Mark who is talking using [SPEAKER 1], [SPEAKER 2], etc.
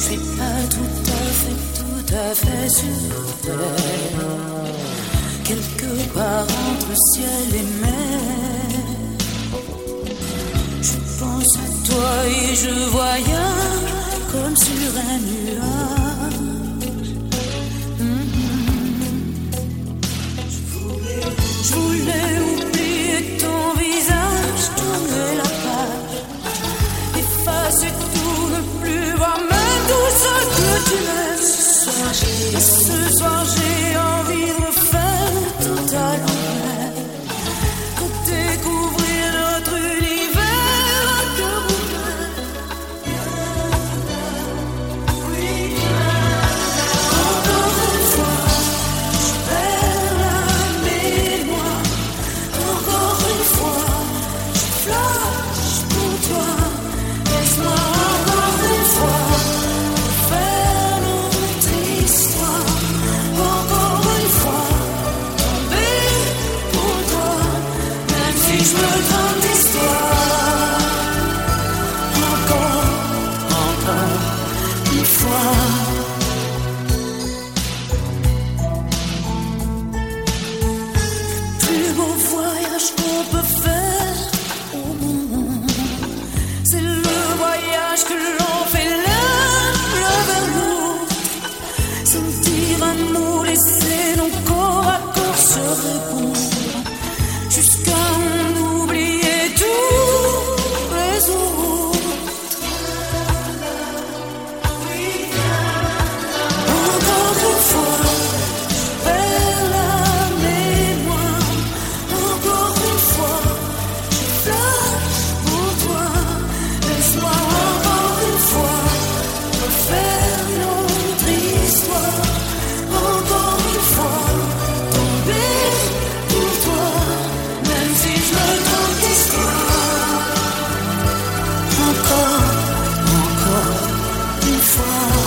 [SPEAKER 1] suis pas tout à fait sur terre. Quelque part entre ciel et mer, je pense à toi et je voyage comme sur un nuage. Je voulais oublier ton visage, tourner la page, effacer tout, ne plus voir même tout ce que tu m'aimes. Et ce soir j'ai envie de refaire tout à l'envers, de découvrir notre univers à cœur ouvert. Encore une fois, je perds la mémoire. Encore une fois, je flash pour toi. Laisse-moi encore une fois faire notre histoire. Encore une fois, tomber pour toi, même si je me trompe d'histoire. Encore une fois. Plus beau voyage qu'on peut faire au monde, c'est le voyage que l'on fait l'un vers l'autre. Sentir un mot, laisser nos corps à corps se répondre, jusqu'à en oublier tous les autres. Encore une fois, je perds la mémoire. Encore une fois, je flash pour toi. Laisse-moi encore une fois refaire notre histoire. Encore une fois, tomber pour toi, même si je me trompe d'histoire. Encore une fois.